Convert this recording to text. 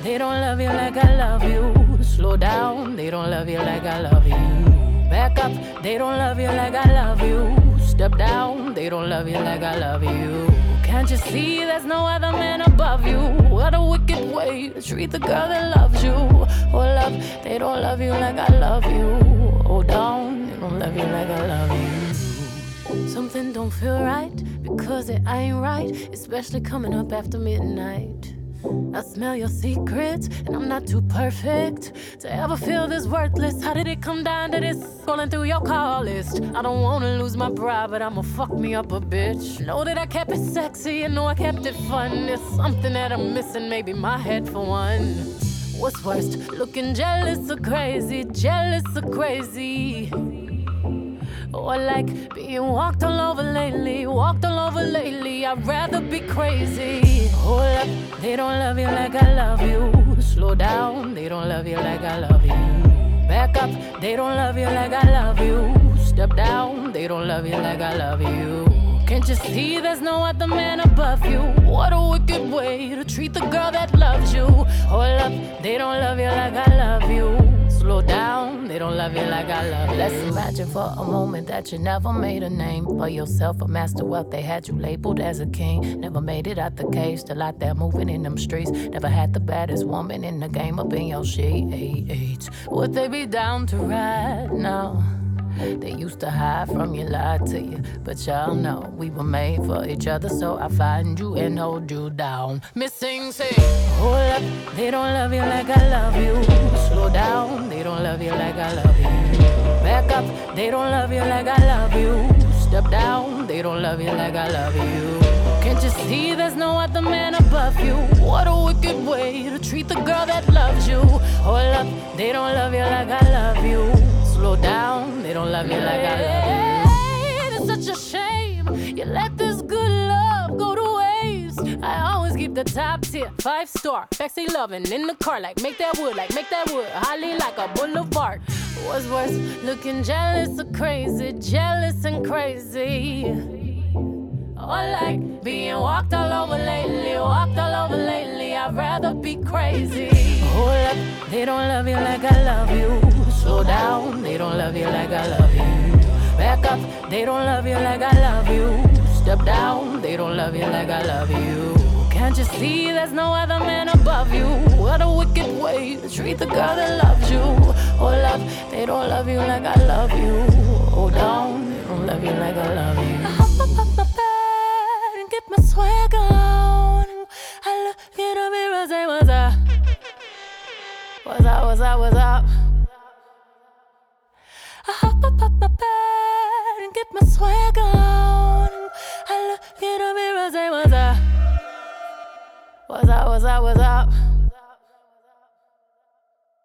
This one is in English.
they don't love you like I love you. Slow down, they don't love you like I love you. Back up, they don't love you like I love you. Step down, they don't love you like I love you. Can't you see there's no other man above you? What a wicked way to treat the girl that loves you. Hold up, they don't love you like I love you. Hold down, they don't love you like I love you. Something don't feel right because it ain't right, especially coming up after midnight. I smell your secrets, and I'm not too perfect to ever feel this worthless. How did it come down to this? Scrolling through your call list. I don't wanna lose my pride, but I'ma fuck me up a bitch. Know that I kept it sexy, and know I kept it fun. There's something that I'm missing, maybe my head for one. What's worst, looking jealous or crazy, jealous or crazy? Or like being walked all over lately, walked all over lately. I'd rather be crazy. Hold up, they don't love you like I love you. Slow down, they don't love you like I love you. Back up, they don't love you like I love you. Step down, they don't love you like I love you. Can't you see there's no other man above you? What a wicked way to treat the girl that loves you. Hold up, they don't love you like I love you. Slow down, they don't love you like I love you. Let's imagine for a moment that you never made a name for yourself, a master wealth. They had you labeled as a king. Never made it out the cave, still out there moving in them streets. Never had the baddest woman in the game up in your sheets. Would they be down to ride now? They used to hide from you, lie to you, but y'all know we were made for each other, so I find you and hold you down. Missing say, hold up, they don't love you like I love you. Slow down, they don't love you like I love you. Back up, they don't love you like I love you. Step down, they don't love you like I love you. Can't you see there's no other man above you? What a wicked way to treat the girl that loves you. Hold up, they don't love you like I love you. Slow down, they don't love you like I love you. It's such a shame you let this good love go to waste. I always keep the top tier, 5-star, sexy loving in the car, like make that wood, holly like a boulevard. What's worse, looking jealous or crazy, jealous and crazy. Or like being walked all over lately, walked all over lately. I'd rather be crazy. Hold up, they don't love you like I love you. Slow down, they don't love you like I love you. Back up, they don't love you like I love you. Step down, they don't love you like I love you. Can't you see there's no other man above you? What a wicked way to treat the girl that loves you. Hold up, they don't love you like I love you. Hold down, they don't love you like I love you. I hop up my bed and get my swag on. I look in the mirror, say what's up? What's up, what's up, what's up?